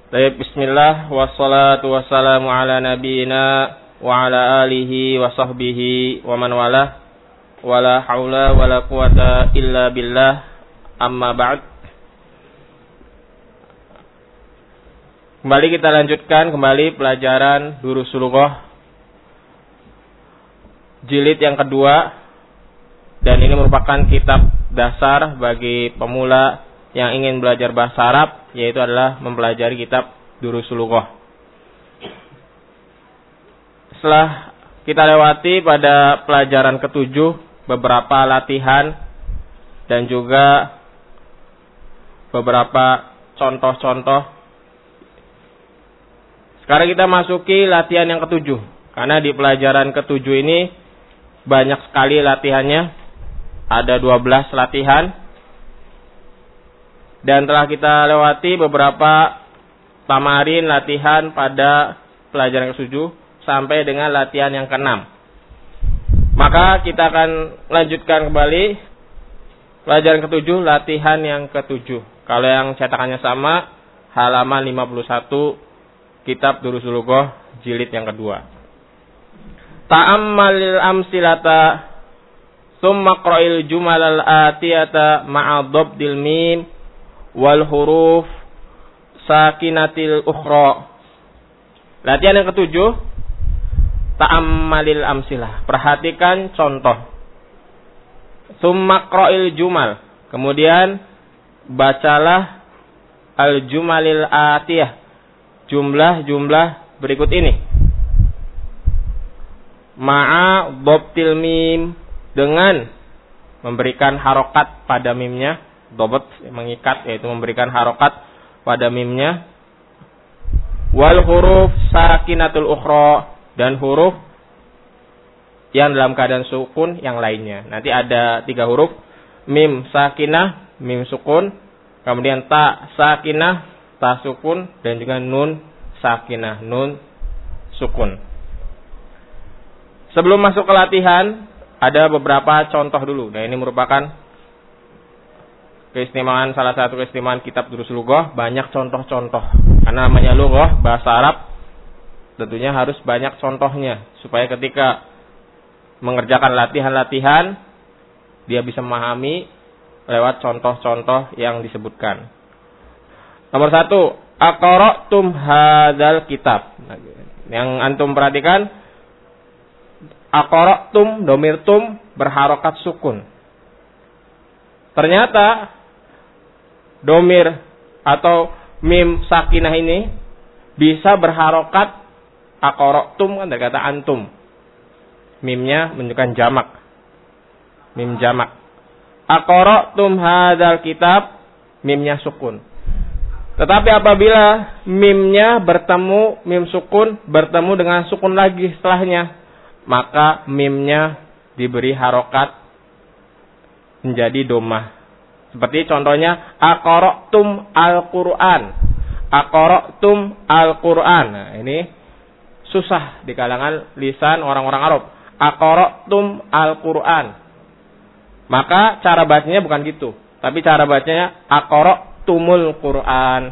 Baik, bismillah wassalatu wassalamu ala nabiyina wa ala alihi wa sahbihi wa man walah. Wala haula wala quwata illa billah. Amma ba'd. Kembali kita lanjutkan pelajaran Durusul Lughah jilid yang kedua, dan ini merupakan kitab dasar bagi pemula yang ingin belajar bahasa Arab, yaitu adalah mempelajari kitab Durusul Lughah. Setelah kita lewati pada pelajaran ketujuh beberapa latihan dan juga beberapa contoh-contoh, sekarang kita masuki latihan yang ketujuh. Karena di pelajaran ketujuh ini banyak sekali latihannya, ada 12 latihan. Dan telah kita lewati beberapa tamarin latihan pada pelajaran ke-7 sampai dengan latihan yang ke-6. Maka kita akan lanjutkan kembali pelajaran ke-7, latihan yang ke-7. Kalau yang cetakannya sama, halaman 51 kitab Durusul Lughah jilid yang kedua. Ta'ammalil amsilata summa qra'il jumalal atiyata ma'a dhabdil mim wal huruf sakinatil ukhra. Latihan yang ketujuh, ta'ammalil amsilah, perhatikan contoh. Summa qra'il jumal, kemudian bacalah al jumalil atiyah, jumlah-jumlah berikut ini. Ma'a dhabtil mim, dengan memberikan harokat pada mimnya. Dobot mengikat, yaitu memberikan harokat pada mimnya. Wal huruf sakinatul ukhra, dan huruf yang dalam keadaan sukun yang lainnya. Nanti ada 3 huruf, mim sakinah, mim sukun, kemudian ta sakinah, ta sukun, dan juga nun sakinah, nun sukun. Sebelum masuk ke latihan, ada beberapa contoh dulu. Dan ini merupakan keistimewaan, salah satu keistimewaan kitab Durusul Lughah, banyak contoh-contoh. Karena namanya lughah, bahasa Arab, tentunya harus banyak contohnya, supaya ketika mengerjakan latihan-latihan, dia bisa memahami lewat contoh-contoh yang disebutkan. Nomor 1, aqra'tum hadzal kitab. Yang antum perhatikan, aqra'tum, domir tum berharokat sukun. Ternyata domir atau mim sakinah ini bisa berharokat aqra'tum, kan dari kata antum. Mimnya menunjukkan jamak. Mim jamak. Aqra'tum hadzal kitab, mimnya sukun. Tetapi apabila mimnya bertemu, mim sukun bertemu dengan sukun lagi setelahnya, maka mimnya diberi harokat menjadi domah. Seperti contohnya aqra'tum al-Qur'an. Aqra'tum al-Qur'an. Nah, ini susah di kalangan lisan orang-orang Arab. Aqra'tum al-Qur'an. Maka cara bacanya bukan gitu, tapi cara bacanya aqra'tumul Qur'an.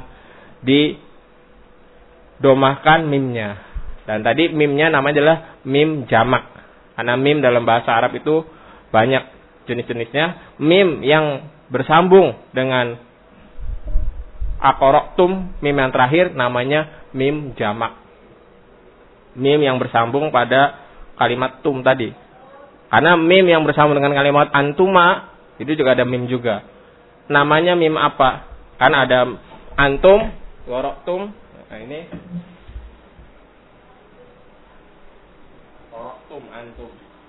Didomahkan mimnya. Dan tadi mimnya namanya adalah mim jamak. Karena mim dalam bahasa Arab itu banyak jenis-jenisnya. Mim yang bersambung dengan aqra'tum, mim yang terakhir namanya mim jamak. Mim yang bersambung pada kalimat tum tadi. Karena mim yang bersambung dengan kalimat antuma, itu juga ada mim juga. Namanya mim apa? Kan ada antum, qara'tum. Nah, ini qara'tum, antum.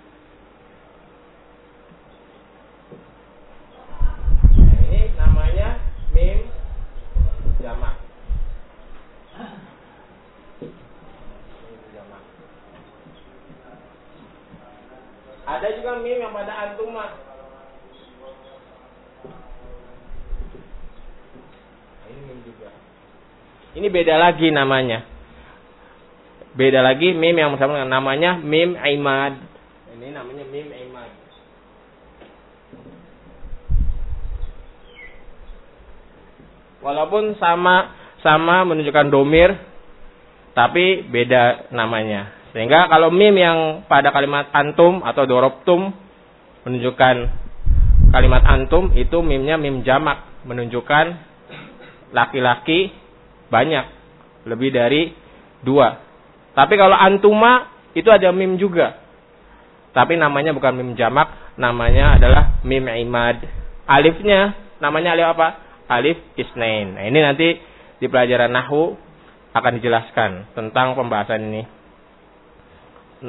Namanya mim jamak. Ada juga mim yang pada antuma. Ini mim juga. Ini beda lagi namanya. Beda lagi mim yang bersama dengan namanya mim imad. Ini namanya mim imad. Walaupun sama menunjukkan domir, tapi beda namanya. Sehingga kalau mim yang pada kalimat antum atau dorobtum menunjukkan kalimat antum, itu mimnya mim jamak, menunjukkan laki-laki banyak, lebih dari 2. Tapi kalau antuma itu ada mim juga, tapi namanya bukan mim jamak, namanya adalah mim imad. Alifnya namanya alif apa? Alif isnain. Nah, ini nanti di pelajaran nahwu akan dijelaskan tentang pembahasan ini. 6.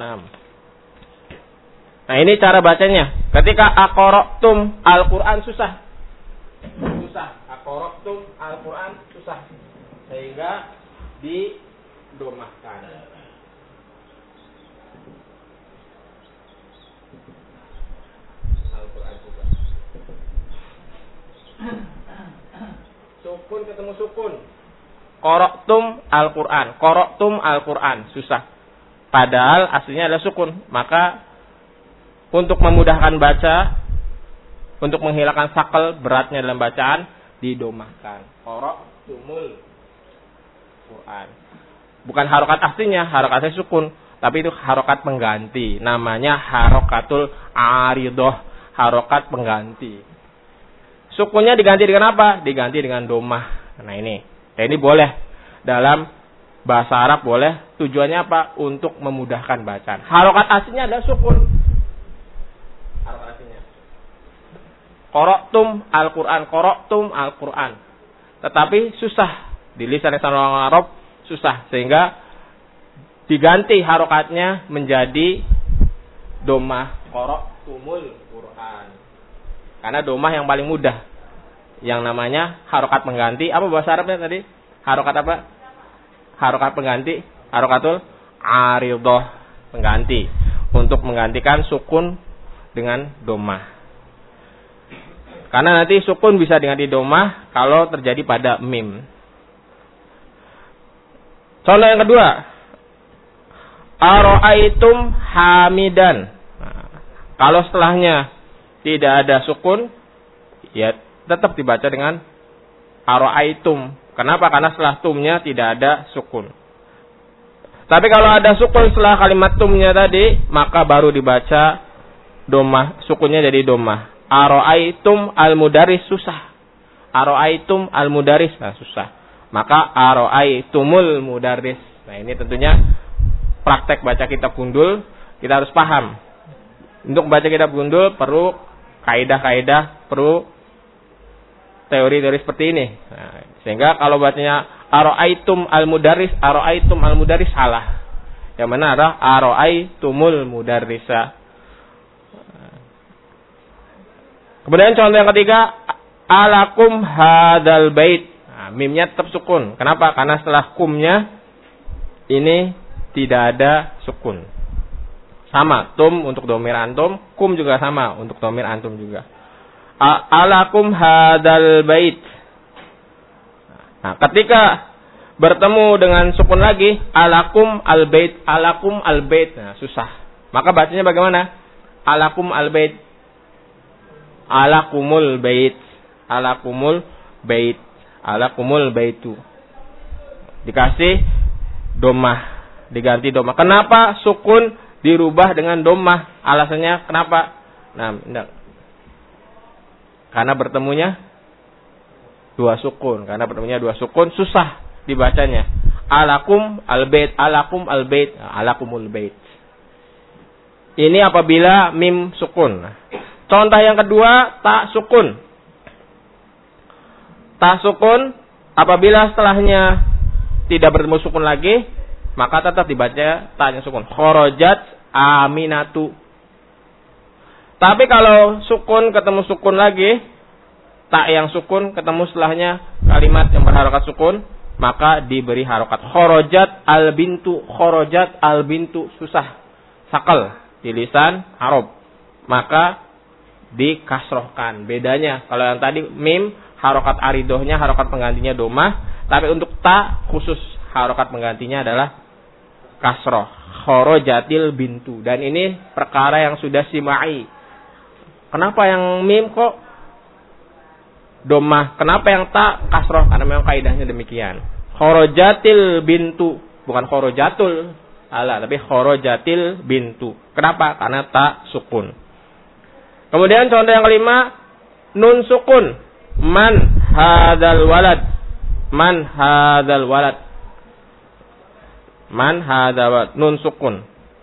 Nah, ini cara bacanya. Ketika aqra'tum Al-Qur'an susah. Aqra'tum Al-Qur'an susah. Sehingga didomahkan. Al-Qur'an juga. Sukun ketemu sukun. Qara'tum Al-Qur'an susah. Padahal aslinya adalah sukun. Maka untuk memudahkan baca, untuk menghilangkan sakal beratnya dalam bacaan, didomahkan. Qara'tumul Qur'an. Bukan harokat aslinya, harokat aslinya sukun, tapi itu harokat pengganti. Namanya harokatul aridoh, harokat pengganti. Sukunnya diganti dengan apa? Diganti dengan domah. Nah ini. Ya, ini boleh dalam bahasa Arab, boleh. Tujuannya apa? Untuk memudahkan bacaan. Harokat aslinya adalah sukun. Harokat aslinya. Qara'tum Al-Qur'an. Tetapi susah. Di lisan orang Arab susah. Sehingga diganti harokatnya menjadi domah. Qara'tumul Qur'an. Karena domah yang paling mudah. Yang namanya harokat pengganti. Apa bahasa Arabnya tadi? Harokat apa? Harokat pengganti. Harokatul aridoh. Pengganti. Untuk menggantikan sukun dengan domah. Karena nanti sukun bisa diganti domah kalau terjadi pada mim. Contoh yang kedua. Ara'aitum hamidan. Nah, kalau setelahnya tidak ada sukun, ya tetap dibaca dengan ara'aitum. Kenapa? Karena setelah tumnya tidak ada sukun. Tapi kalau ada sukun setelah kalimat tumnya tadi, maka baru dibaca domah. Sukunnya jadi domah. Ara'aitum al-mudaris susah. Ara'aitum al-mudaris susah. Maka ara'aitumul mudaris. Nah, ini tentunya praktek baca kitab gundul kita harus paham. Untuk baca kitab gundul perlu kaidah-kaidah, perlu teori-teori seperti ini. Nah, sehingga kalau bacanya ara'aitum al-mudaris salah. Yang mana adalah ara'aitumul mudarrisa. Kemudian contoh yang ketiga, alakum hadal bait. Nah, mimnya tetap sukun. Kenapa? Karena setelah kumnya ini tidak ada sukun. Sama, tum untuk domir antum, kum juga sama untuk domir antum juga. Alakum hadal bait. Nah, ketika bertemu dengan sukun lagi, alakum al bait. Nah, susah. Maka bacanya bagaimana? Alakum al bait. Alakumul baitu. Dikasih domah, diganti domah. Kenapa sukun dirubah dengan domah? Alasannya kenapa? Nah, enggak. Karena bertemunya dua sukun. Susah dibacanya. Alakumul bait. Ini apabila mim sukun. Contoh yang kedua, ta sukun. Ta sukun apabila setelahnya tidak bertemu sukun lagi, maka tetap dibaca ta-nya sukun. Kharajat aminatu. Tapi kalau sukun ketemu sukun lagi, ta yang sukun ketemu setelahnya kalimat yang berharokat sukun, maka diberi harokat. Kharajat al bintu susah. Sakal di lisan Arab. Maka dikasrohkan. Bedanya kalau yang tadi mim harokat aridohnya, harokat penggantinya domah, tapi untuk ta khusus harokat penggantinya adalah kasroh. Kharajatil bintu. Dan ini perkara yang sudah simai. Kenapa yang mim kok domah? Kenapa yang ta kasroh? Karena memang kaidahnya demikian. Khorojatil bintu, bukan khorojatul. Alah, tapi khorojatil bintu. Kenapa? Karena tak sukun. Kemudian contoh yang kelima, nun sukun. Man hadzal walad. Man hadzal walad. Man hadzal walad. Nun sukun.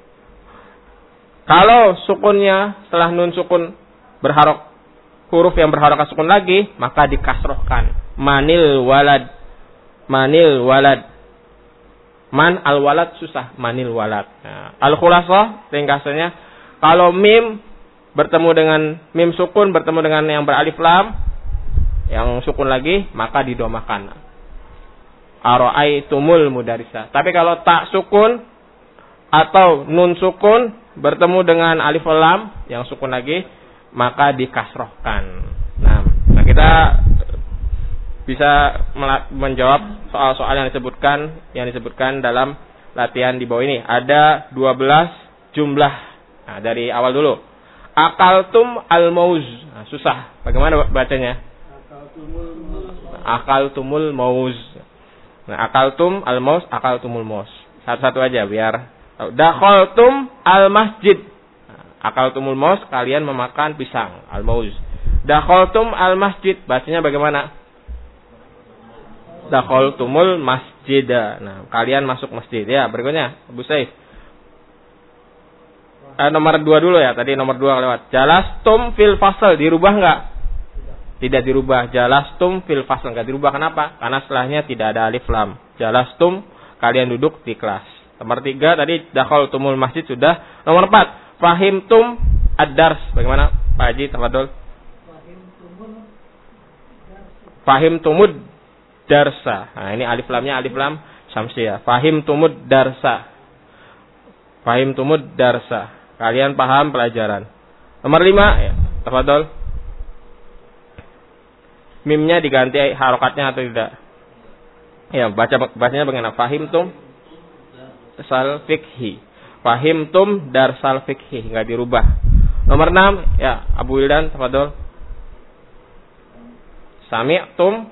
Kalau sukunnya setelah nun sukun huruf yang berharokat sukun lagi, maka dikasrohkan. Manil walad. Manil walad. Man al walad susah, manil walad. Nah, al-khulasah ringkasannya, kalau mim bertemu dengan mim sukun bertemu dengan yang beralif lam yang sukun lagi, maka didomakan. Ara'aitumul mudarisa. Tapi kalau tak sukun atau nun sukun bertemu dengan alif lam yang sukun lagi, maka dikasrohkan. Nah, kita bisa menjawab soal-soal yang disebutkan dalam latihan di bawah ini. Ada 12 jumlah. Nah, dari awal dulu. Akaltum al-mauz. Nah, susah. Bagaimana bacanya? Akaltumul mauz. Nah, akaltum al-mauz, akaltumul mauz. Satu-satu aja biar. Dakhaltum al-masjid. Nah, akaltumul mauz, kalian memakan pisang, al-mauz. Dakhaltum al-masjid, bacanya bagaimana? Dakhaltumul masjid. Nah, kalian masuk masjid. Ya, berikutnya Abu Saif. Nomor 2 dulu ya. Tadi nomor 2 lewat. Jalastum fil fasl, dirubah enggak? Tidak dirubah. Jalastum fil fasl, enggak dirubah. Kenapa? Karena setelahnya tidak ada alif lam. Jalastum, kalian duduk di kelas. Nomor 3 tadi dakhaltumul masjid sudah. Nomor 4, fahimtum ad-dars. Bagaimana Pak Haji? Tafadhol. Fahimtumud darsa. Nah, ini alif lamnya alif lam syamsiyah. Fahimtumud darsa. Fahimtumud darsa. Kalian paham pelajaran. Nomor 5, ya, tafadhol. Mimnya diganti harokatnya atau tidak? Ya, bacanya bagaimana? Fahimtum darsal fikhi. Fahimtum darsal fikhi, enggak dirubah. Nomor 6, ya, Abu Wildan, tafadhol. Sami'tum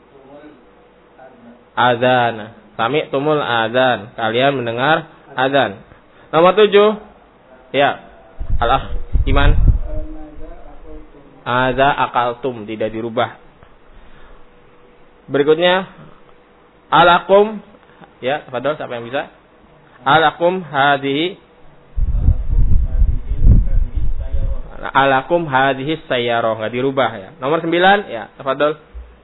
azan. Sami'tumul azan. Kalian mendengar azan. Nomor 7. Ya. Al-akh Iman. Aza akaltum, tidak dirubah. Berikutnya alakum, ya, tafadhol, siapa yang bisa? Alakum hadhihi. Alakum hadhihi sayyarah, enggak dirubah ya. Nomor 9, ya, tafadhol.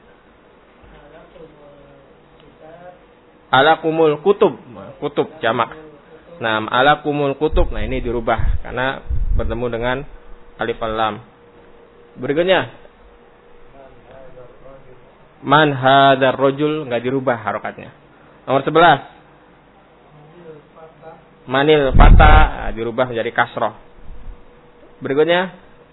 Alakumul kutub, kutub jamak. Nah, alakumul kutub, nah ini dirubah karena bertemu dengan alif lam. Berikutnya, man hadzal rajul, enggak dirubah harokatnya. Nomor 11, manil fata, dirubah menjadi kasroh. Berikutnya,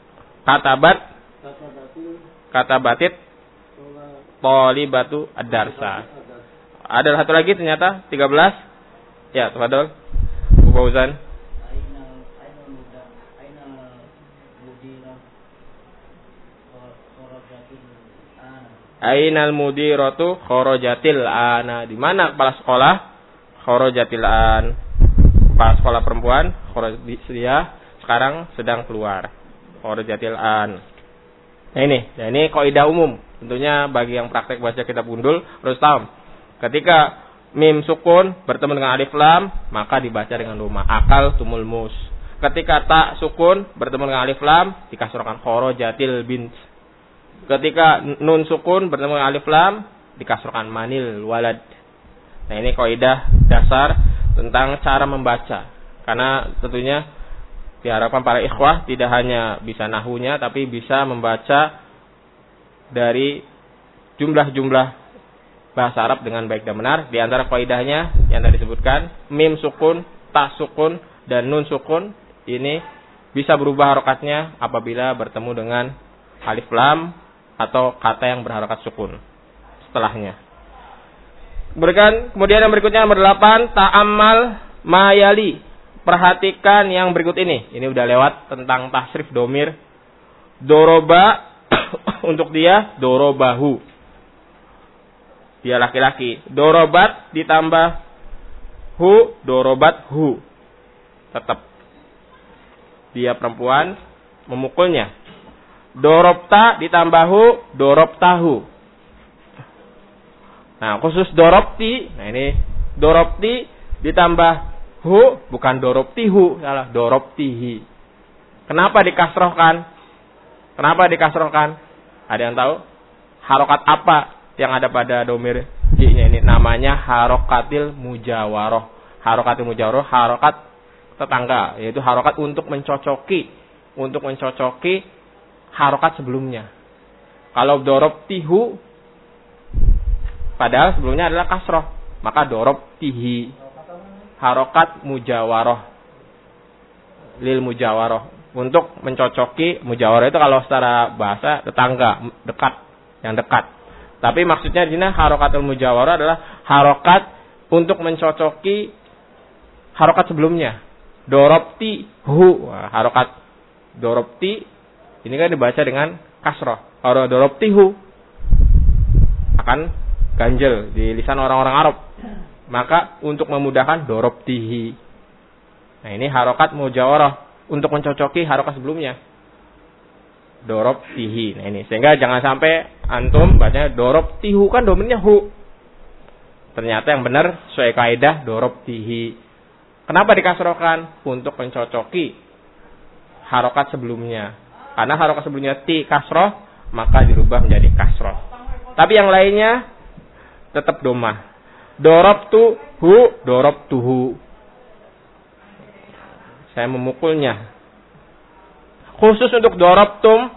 katabatit tolibatu ad-darsa. Ada satu lagi ternyata 13. Ya, tafadhol. Bu Fauzan. Ainal mudiratu kharajatil ana. Di mana kepala sekolah? Kharajatil an. Kepala sekolah perempuan, dia sekarang sedang keluar. Kharajatil an. Nah ini kaidah umum. Tentunya bagi yang praktek baca kitab gundul harus tahu. Ketika mim sukun bertemu dengan alif lam, maka dibaca dengan dhamma. Akal tumul mus. Ketika ta sukun bertemu dengan alif lam, dikasrohkan khorojatil bint. Ketika nun sukun bertemu dengan alif lam, dikasrohkan manil walad. Nah, ini kaidah dasar tentang cara membaca. Karena tentunya diharapkan para ikhwah tidak hanya bisa nahunya, tapi bisa membaca dari jumlah-jumlah bahasa Arab dengan baik dan benar. Di antara kaidahnya yang tadi disebutkan, mim sukun, ta sukun, dan nun sukun ini bisa berubah harokatnya apabila bertemu dengan alif lam atau kata yang berharokat sukun setelahnya. Kemudian yang berikutnya nomor 8, ta'ammal mayali. Perhatikan yang berikut ini. Ini udah lewat tentang tasrif domir. Doroba untuk dia, dorobahu. dia laki-laki. Dorobat ditambah hu, dorobat hu. Tetap dia perempuan, memukulnya. Dorobta ditambah hu, dorobtahu. Nah, khusus dorobti. Nah, ini dorobti ditambah hu, bukan dorobtihu, salah, dorobtihi. Kenapa dikasrohkan? Kenapa dikasrohkan? Ada yang tahu? Harokat apa yang ada pada domir ji-nya ini? Namanya harokatil mujawaroh. Harokatil mujawaroh, harokat tetangga, yaitu harokat untuk mencocoki harokat sebelumnya. Kalau dorobtihu, padahal sebelumnya adalah kasroh, maka dorobtihi. Harokat mujawaroh, lil mujawaroh, untuk mencocoki. Mujawaroh itu kalau secara bahasa tetangga, dekat, yang dekat. Tapi maksudnya di sini harokatul mujawaroh adalah harokat untuk mencocoki harokat sebelumnya. Dorobti hu, harokat dorobti ini kan dibaca dengan kasroh. Kalau dorobti hu akan ganjel di lisan orang-orang Arab. Maka untuk memudahkan dorobtihi. Nah, ini harokat mujawarah untuk mencocoki harokat sebelumnya. Dorobtihi. Nah, ini sehingga jangan sampai antum bacanya dorobtihu, kan dominnya hu. Ternyata yang benar sesuai kaidah dorobtihi. Kenapa dikasrohkan? Untuk mencocoki harokat sebelumnya. Karena harokat sebelumnya ti kasroh, maka dirubah menjadi kasroh. Tapi yang lainnya tetap domah. Dorobtuhu, dorobtuhu. Saya memukulnya. Khusus untuk dorobtum.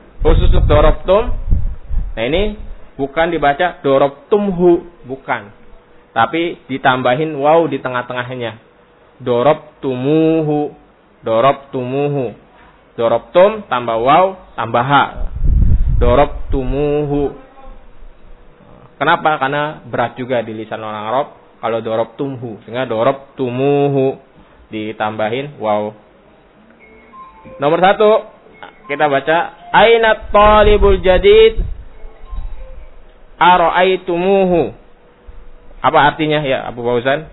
Nah, ini bukan dibaca dorobtumhu, bukan. Tapi ditambahin waw di tengah-tengahnya. Dorobtumuhu, dorobtumuhu. Dorobtum tambah waw tambah ha. Dorobtumuhu. Kenapa? Karena berat juga di lisan orang Arab kalau dorobtumhu, sehingga dorobtumuhu ditambahin waw. Nomor 1 kita baca aina talibul jadid ara'aitumuhu. Apa artinya ya Abu Fauzan?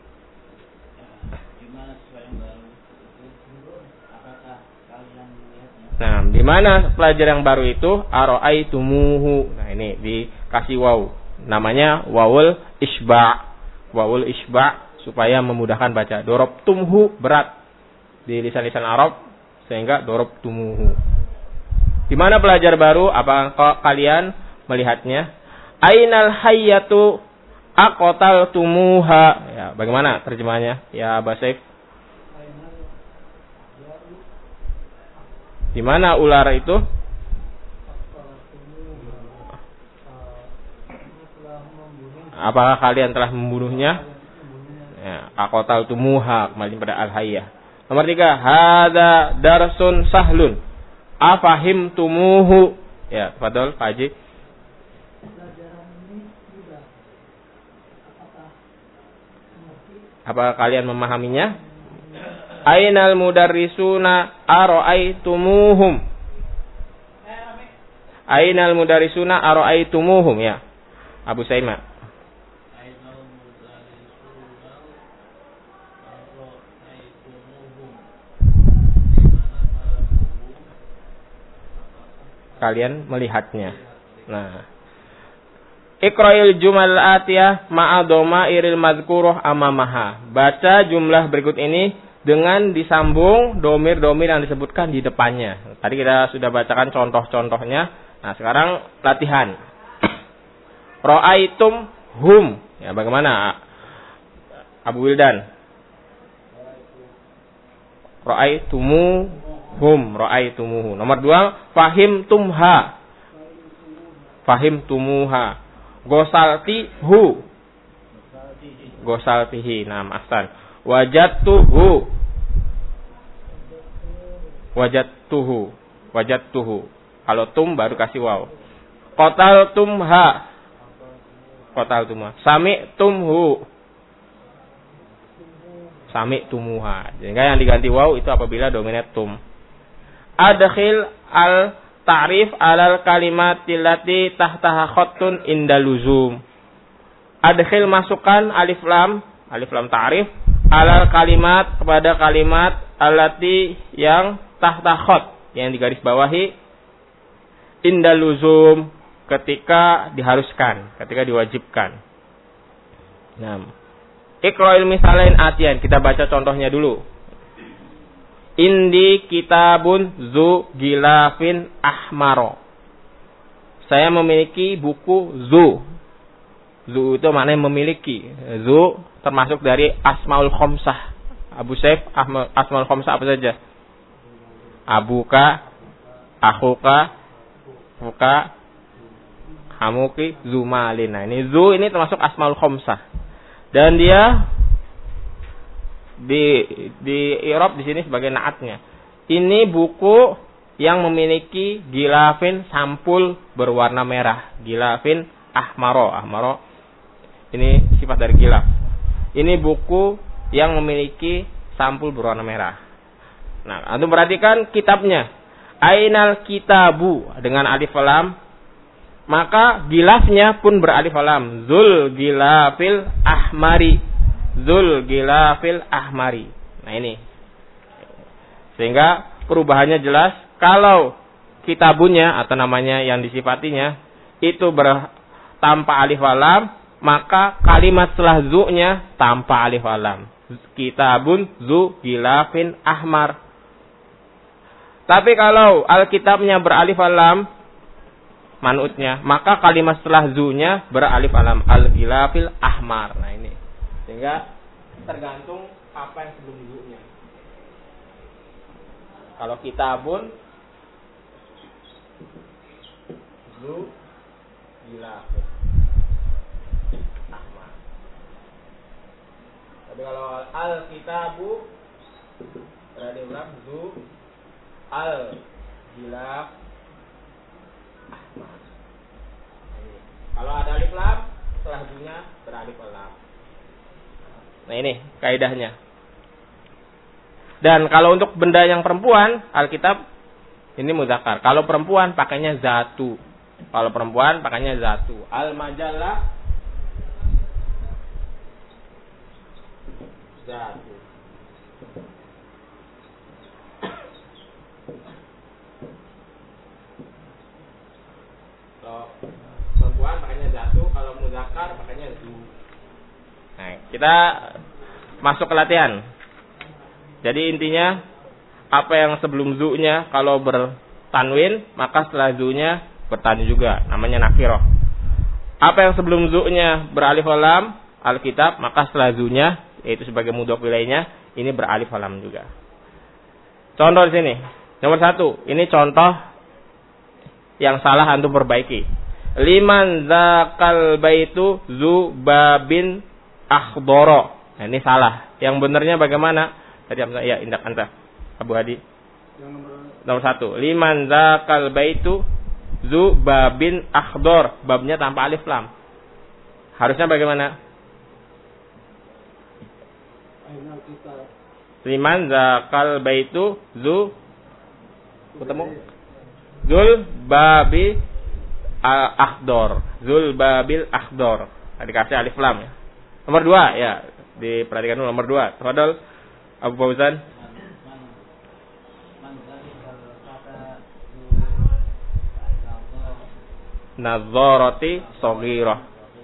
Nah, di mana pelajar yang baru itu? Ara'aitumuhu. Nah, ini dikasih waw. Namanya wawul isba'. Wawul isba' supaya memudahkan baca. Dorobtumhu berat di lisan-lisan Arab sehingga dorobtumuhu. Di mana pelajar baru? Apa kalian melihatnya? Ainal hayyatu aqtaltumuha. Ya, bagaimana terjemahannya? Ya, Basaif. Di mana ular itu? Apakah kalian telah membunuhnya? Ya, aqtaltumuha, kembali pada al-hayyah. Nomor 3, hadza darsun sahlun. Afahimtumuhu. Ya, tafadhol Pak Haji. Apakah kalian memahaminya? Ainal mudarrisuna ara'aitumuhum. Ainal mudarrisuna ara'aitumuhum, ya. Abu Saima. Kalian melihatnya. Nah. Iqra'il jumal atiyah ma'a dhamairil madhkurah amamaha. Baca jumlah berikut ini dengan disambung domir-domir yang disebutkan di depannya. Tadi kita sudah bacakan contoh-contohnya. Nah, sekarang latihan. Ra'aitum hum. Ya, bagaimana Abu Wildan? Ra'aitumuhum, ra'aitumuhu. Nomor 2, fahimtumha. Fahimtumuha. Gosaltihu. Gosaltihi. Nah, ahsan. Wajadtuhu. Wajadtuhu. Wajadtuhu. Kalau tum baru kasih waw. Qataltumha. Qataltumha. Sami'tumhu. Sami'tumuha. Jadi yang diganti waw itu apabila dominat tum. Adkhil al ta'rif alal kalimatil lati tahtaha khattun indaluzum. adkhil masukkan alif lam ta'rif alal kalimat kepada kalimat allati yang tahta khot yang digaris bawahi indal luzum ketika diharuskan, ketika diwajibkan. Nah, iqra'il misalain atian, kita baca contohnya dulu. Indi kitabun zu gilafin ahmaro. Saya memiliki buku zu. Zu itu maknanya memiliki. Zu termasuk dari asmaul khomsah. Abu Saif, asmaul khomsah apa saja? Abuka, akhuka, fuka, hamuki, zumalin. Nah, ini zu ini termasuk asmaul khomsah. Dan dia di i'rab di sini sebagai naatnya. Ini buku yang memiliki gilafin sampul berwarna merah. Gilafin ahmaro. Ahmaro ini sifat dari gilaf. Ini buku yang memiliki sampul berwarna merah. Nah, antum perhatikan kitabnya. Ainal kitabu dengan alif lam. Maka gilafnya pun beralif lam. Zul gilafil ahmari. Zul gilafil ahmari. Nah ini. Sehingga perubahannya jelas. Kalau kitabunya atau namanya yang disifatinya itu tanpa alif lam, maka kalimat setelah zu-nya tanpa alif lam. Kitabun zu gilafin ahmar. Tapi kalau alkitabnya beralif lam manutnya, maka kalimat setelah zu-nya beralif lam al-gilafil ahmar. Nah ini. Sehingga tergantung apa yang sebelum zu-nya. Kalau kitabun zu gilafin ahmar. Tapi kalau al-kitabu beralif lam zu al-gilaf ahmar. Kalau ada alif lam, setelah zu-nya beralif lam. Nah ini kaidahnya. Dan kalau untuk benda yang perempuan, alkitab ini muzakkar. Kalau perempuan pakainya zatu. Kalau perempuan pakainya zatu. Al-majallah zatu. Kalau perempuan pakainya zatu, kalau muzakkar pakainya zu. Nah, kita masuk ke latihan. Jadi intinya apa yang sebelum zu-nya kalau bertanwin, maka setelah zu-nya bertanwin juga, namanya nakiroh. Apa yang sebelum zu-nya beralif lam, alkitab, maka setelah zu-nya yaitu sebagai mudhof ilaihnya ini beralif lam juga. Contoh di sini. Nomor 1, ini contoh yang salah antum perbaiki. Liman zakal baitu zu babin akhdoro. Nah, ini salah. Yang benarnya bagaimana? Tadi ya indak anta Abu Hadi. Yang nomor 1. Liman zakal baitu zu babin akhdor. Babnya tanpa alif lam. Harusnya bagaimana? Liman zakal baitu zu ketemu zul babi akhdor. Zul babil akhdor. Tadi kasih alif lam ya. Nomor 2 ya, diperhatikan dulu nomor 2. Tafadhol Abu Fauzan. Nadzarati shaghirah.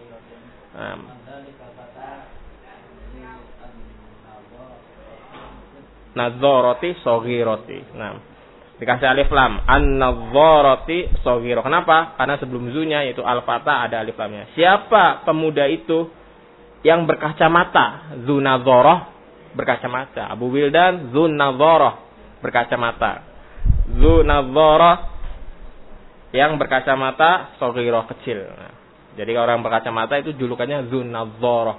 Nadzarati shaghirati. Nah, dikasih alif lam. An-nadzarati shaghirah. kenapa? Karena sebelum zu-nya yaitu al-fatha ada alif lamnya. Siapa pemuda itu yang berkacamata? Zunadzarah berkacamata. Abu Wildan Zunadzarah berkacamata. Zunadzarah yang berkacamata shaghirah kecil. Nah, jadi orang berkacamata itu julukannya Zunadzarah.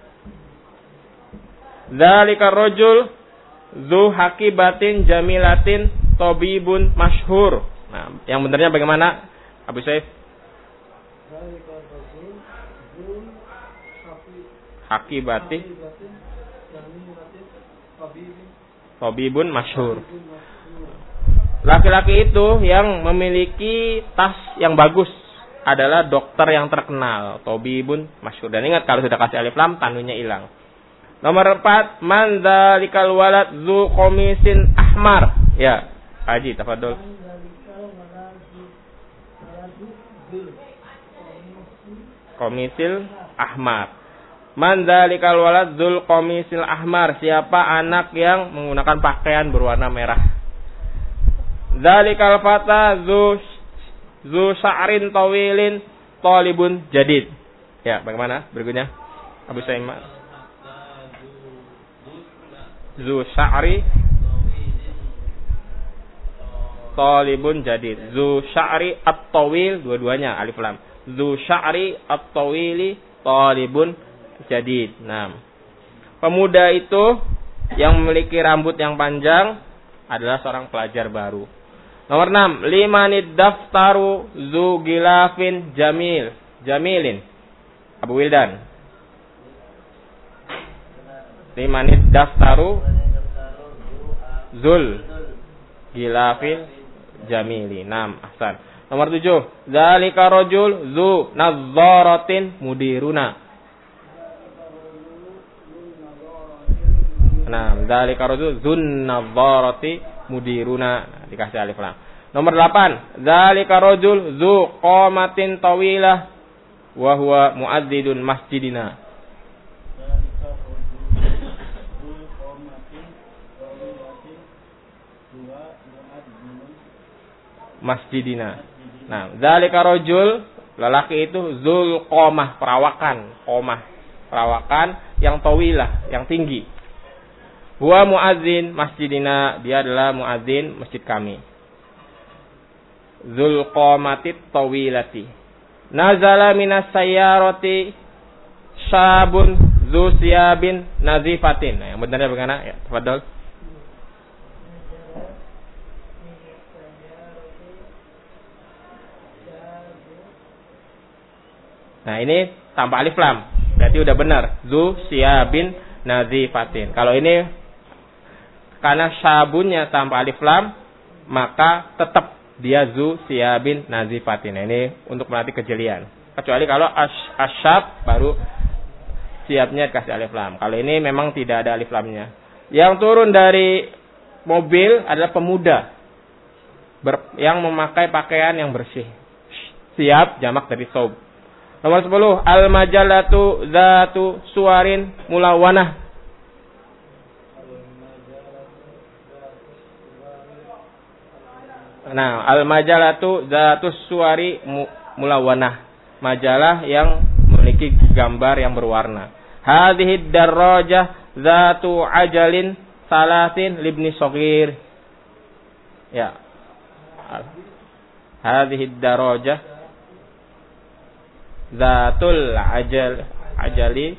Dzalikar rajul zu hakibatin jamilatin tabibun masyhur. Nah, yang benarnya bagaimana? Abu Saif. Hakibati tabibun masyhur. Laki-laki itu yang memiliki tas yang bagus adalah dokter yang terkenal. Tabibun masyhur. Dan ingat kalau sudah kasih alif lam tanwinnya hilang. Nomor 4, man dzalikal walad zu qamisin ahmar. Ya, Haji tafadhol. Qamisil ahmar. Man dzalikal walad dzul qamisil ahmar. Siapa anak yang menggunakan pakaian berwarna merah? Dzalikal fata zu sya'rin tawilin talibun jadid. Ya, bagaimana berikutnya? Abu Saiman. Zu sya'ri talibun jadid. Zu sya'ri at-tawil, dua-duanya alif lam. Zu sya'ri at-tawili talibun jadid. Nah, pemuda itu yang memiliki rambut yang panjang adalah seorang pelajar baru. Nomor 6, limanid daftaru zu gilafin jamilin. Abu Wildan. Limanid daftaru zul gilafil jamili. 6. Ahsan. Nomor 7. Zalika rajul zu nadzaratin mudiruna. 6. Zalika rajul zun nadzarati mudiruna. Dikasih alif lam. Nomor 8. Zalika rajul zu qamatin tawilah wa huwa muadzidun masjidina. Masjidina. Nah, zalika rajul, lelaki itu zul qamah, perawakan yang tawilah, yang tinggi. Huwa muadzin masjidina, dia adalah muadzin masjid kami. Zul qamatit tawilati. Nazala minas sayyarati syabun zu siyabin nazifatin. Nah, yang benarnya bagaimana? Ya, tafadhol. Nah, ini tanpa alif lam. Berarti udah benar. Zu siyabin nazifatin. Kalau ini karena syabunnya tanpa alif lam, maka tetap dia zu siyabin nazifatin. Nah, ini untuk melatih kejelian. Kecuali kalau asyab baru siapnya dikasih alif lam. Kalau ini memang tidak ada alif lamnya. Yang turun dari mobil adalah pemuda yang memakai pakaian yang bersih. Siap jamak dari saub. Nomor 10, al-majalatu zatu suwarin mulawanah. Nah, al-majalatu zatu suwari mulawanah. Majalah yang memiliki gambar yang berwarna. Hadhihi darrajah zatu ajalin salasin libni shaghir. Ya. Hadhihi darrajah Zatul ajali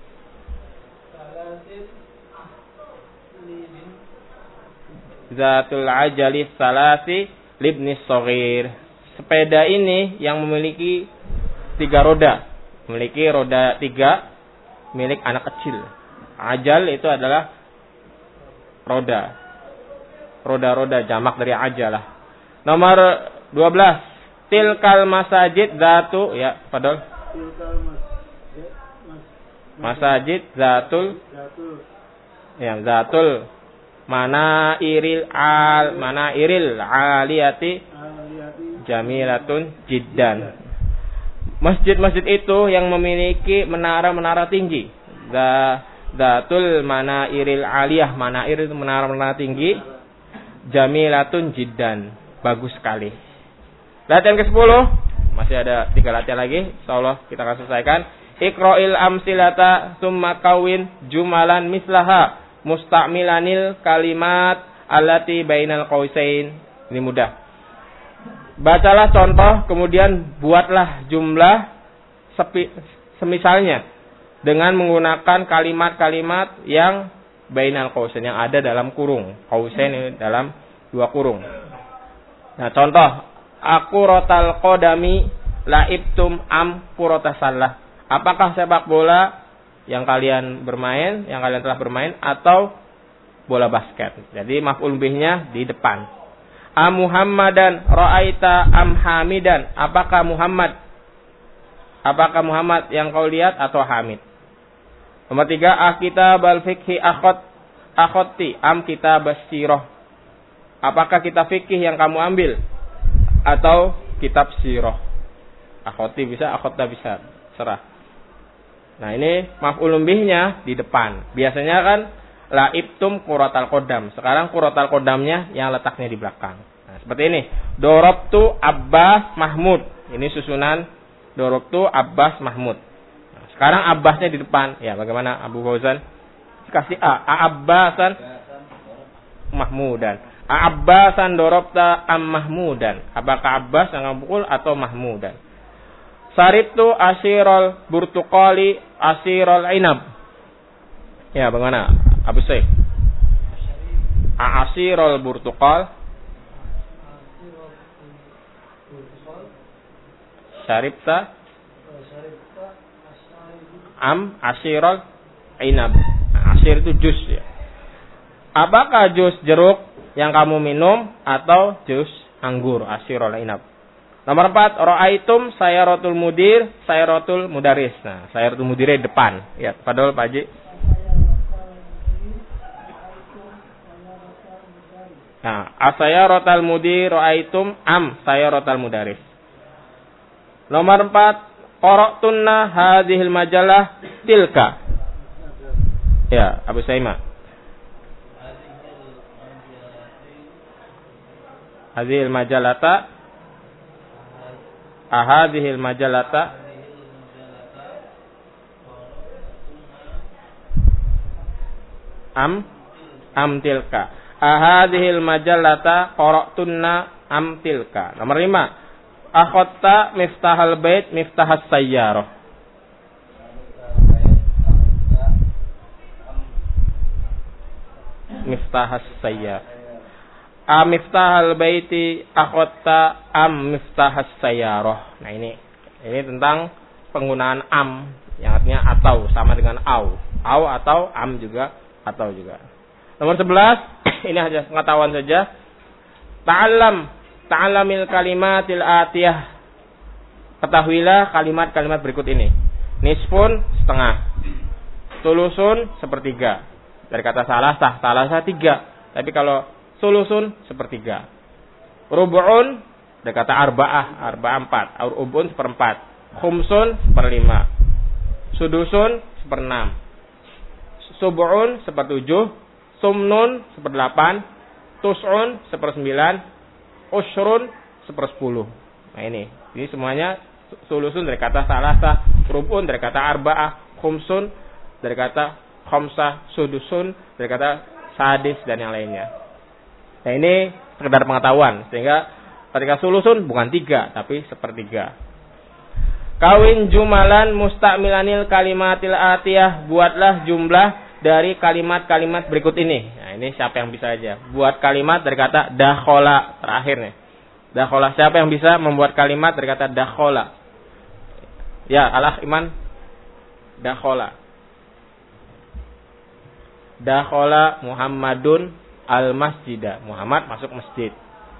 Zatul ajali salasi libni shaghir. Sepeda ini yang memiliki 3 roda. Memiliki roda 3 milik anak kecil. Ajal itu adalah roda. Roda-roda jamak dari ajalah. Nomor 12. Tilkal masajid zatu, ya, padahal. Masajid zatul, ya, zatul mana iril aliyati jamilatun jiddan. Masjid-masjid itu yang memiliki menara-menara tinggi. Zatul mana iril aliyah, mana iril itu menara-menara tinggi. Jamilatun jiddan, bagus sekali. Latihan ke-10, masih ada 3 latihan lagi, insyaallah kita akan selesaikan. Iqra'il amsilata summa kawin jumalan mislaha musta'milanil kalimat allati bainal qausain. Ini mudah. Bacalah contoh, kemudian buatlah jumlah semisalnya dengan menggunakan kalimat-kalimat yang bainal qausain, yang ada dalam kurung. Qausain ini dalam 2 kurung. Nah, contoh, aku rotal qodami laibtum am kurotasallah. Apakah sepak bola yang kalian bermain, yang kalian telah bermain, atau bola basket? Jadi maf'ul bihnya di depan. Am Muhammadan ra'aita am Hamidan. Apakah Muhammad Apakah Muhammad yang kau lihat atau Hamid? Nomor 3, kitab al-fiqhi akhoti am kitab as-sirah. Apakah kitab fikih yang kamu ambil atau kitab sirah? Akhoti bisa, akhota bisa, serah. Nah, ini maf'ulun bihnya di depan. Biasanya kan laibtum quratal qodam. Sekarang quratal qodamnya yang letaknya di belakang. Nah, seperti ini. Dorobtu Abbas Mahmud. Ini susunan Dorobtu Abbas Mahmud. Nah, sekarang Abbasnya di depan. Ya, bagaimana Abu Fauzan? Kasih Abbasan Mahmudan. Abbasan dorobta am Mahmudan. Apakah Abbas yang kamu pukul atau Mahmudan? Saribtu asirul burtuqali asirul inab. Ya, bagaimana Abu Saif? Asirul burtuqal. Saribta am asirul inab. Asir itu jus ya. Apakah jus jeruk yang kamu minum atau jus anggur? Asirul inab. Nomor 4, ra'aitum sayaratul mudir, sayaratul mudaris. Nah, sayaratul mudir di depan. Ya, padahal Pak Haji. Nah, asayaratul mudir ra'aitum am sayaratul mudaris. Nomor 4, qara'tunna hadhil majalah tilka. Ya, Abu Saima. Hadhil majalata ahadhil majalata am tilka. Ahadhil majalata qara'tunna am tilka. Nomor 5, akhadta miftahal bait miftahas sayyarah. Miftahas sayyarah. Miftahal baiti akhadta am miftahas sayyarah. Nah, ini tentang penggunaan am yang artinya atau sama dengan au atau am juga atau juga. Nomor 11 ini hanya pengetahuan saja. Ta'allamil kalimatil atiyah. Ketahuilah kalimat-kalimat berikut ini. Nisfun setengah. Sulusun sepertiga. Dari kata salasah 3. Tapi kalau sulusun sepertiga. Rubu'un dari kata arba'ah 4. Rub'un seperempat. Khumsun seperlima. Sudusun seperenam. Sub'un sepertujuh. Sumnun seperdelapan. Tus'un sepersembilan. Ushrun sepersepuluh. Nah, ini semuanya sulusun dari kata salasah. Rub'un dari kata arba'ah. Khumsun dari kata khamsah. Sudusun dari kata sadis dan yang lainnya. Nah, ini sekedar pengetahuan. Sehingga ketika sulusun bukan 3 tapi sepertiga. Kawin jumalan musta'milanil kalimatil atiyah. Buatlah jumlah dari kalimat-kalimat berikut ini. Nah, ini siapa yang bisa aja. Buat kalimat dari kata dakhola. Terakhir nih. Dakhola. Siapa yang bisa membuat kalimat dari kata dakhola? Ya, Al-Akh Iman. Dakhola. Dakhola Muhammadun al-masjidah. Muhammad masuk masjid.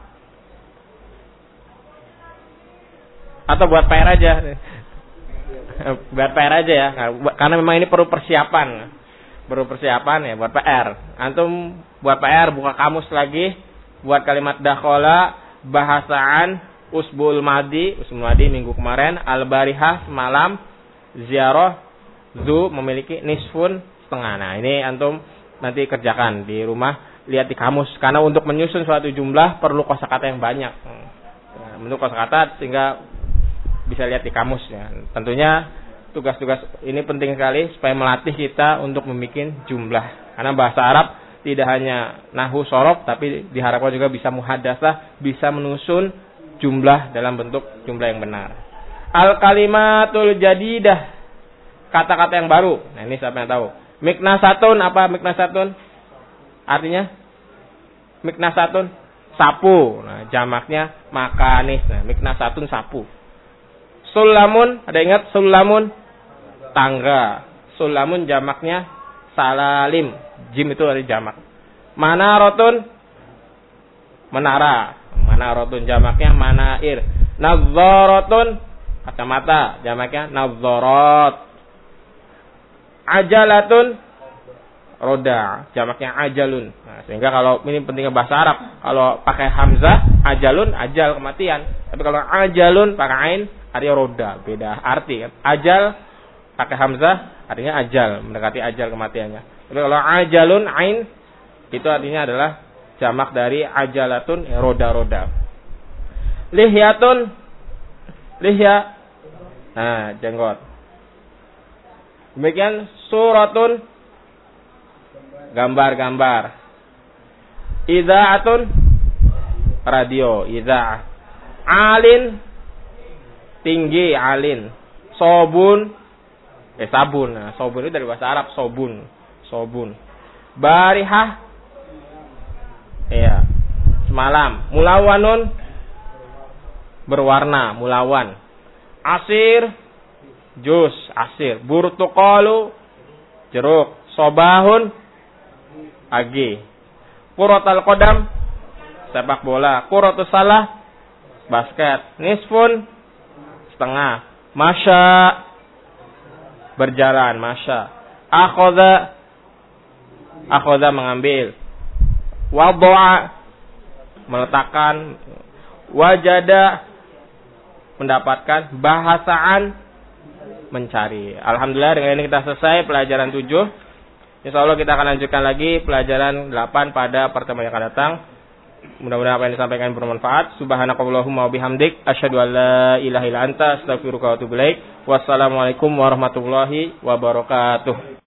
Atau buat PR aja. Buat PR aja ya. Karena memang ini perlu persiapan. Ya buat PR. Antum buat PR buka kamus lagi. Buat kalimat dakhola. Bahasaan. Usbul madi minggu kemarin. Al-barihah semalam. Ziarah. Zu memiliki nisfun setengah. Nah, ini antum nanti kerjakan di rumah. Lihat di kamus. Karena untuk menyusun suatu jumlah perlu kosakata yang banyak. Bentuk kosakata sehingga bisa lihat di kamus ya. Tentunya tugas-tugas ini penting sekali supaya melatih kita untuk membuat jumlah. Karena bahasa Arab tidak hanya nahwu sorof tapi diharapkan juga bisa muhadatsah, bisa menyusun jumlah dalam bentuk jumlah yang benar. Al-kalimatul jadidah. Kata-kata yang baru. Nah, ini siapa yang tahu? Miknasatun, apa miknasatun? Artinya miknasatun sapu. Nah, jamaknya makanis. Nah, miknasatun sapu. Sulamun, ada ingat sulamun? Tangga. Sulamun jamaknya salalim. Jim itu ada jamak. Manarotun menara. Manarotun jamaknya manair. Nadzaratun Kacamata jamaknya nadzarat. Ajalatun roda jamaknya ajalun. Nah, sehingga kalau ini pentingnya bahasa Arab, kalau pakai hamzah ajalun ajal kematian. Tapi kalau ajalun pakai ain artinya roda, beda arti. Ajal pakai hamzah artinya ajal, mendekati ajal kematiannya. Tapi kalau ajalun ain itu artinya adalah jamak dari ajalatun roda-roda. Lihyatun lihya. Nah, jenggot. Demikian suratun gambar-gambar. Idza'atun radio, idza'ah. Alin tinggi, alin. Sobun sabun. Nah, sobun itu dari bahasa Arab, sobun. Sobun. Barihah iya, semalam. Mulawanun berwarna, mulawan. Asir jus, asir. Burtuqalu jeruk. Sobahun pagi. Kuratul qadam sepak bola. Kuratus salah basket. Nisfun setengah. Masya berjalan, masya. Akhadha mengambil. Wada'a meletakkan. Wajada mendapatkan. Bahasaan mencari. Alhamdulillah dengan ini kita selesai pelajaran 7. Insyaallah kita akan lanjutkan lagi pelajaran 8 pada pertemuan yang akan datang. Mudah-mudahan apa yang disampaikan bermanfaat. Subhanakallahumma wa bihamdik asyhadu an la ilaha illa anta astaghfiruka wa atubu ilaik. Wassalamualaikum warahmatullahi wabarakatuh.